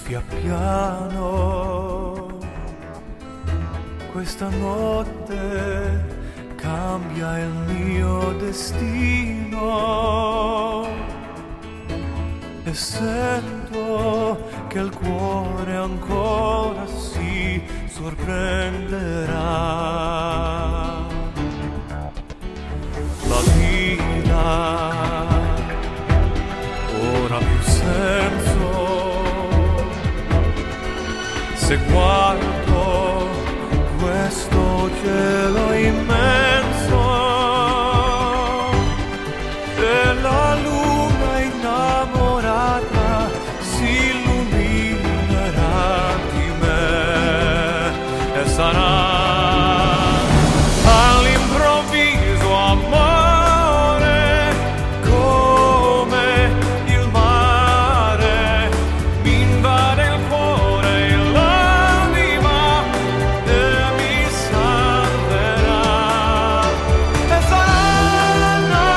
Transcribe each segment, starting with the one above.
soffia piano, questa notte cambia il mio destino e sento che il cuore ancora si sorprenderà. La vita ora più senso se guardo questo cielo immenso e la luna innamorata si illuminerà di me e sarà all'improvviso amore come il mare mi invade il cuore e l'anima e mi salverà e sarà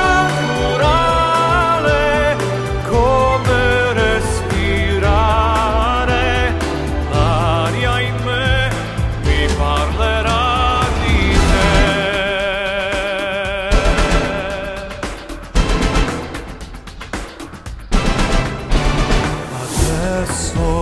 naturale come respirare l'aria in me mi parlerà di te. Adesso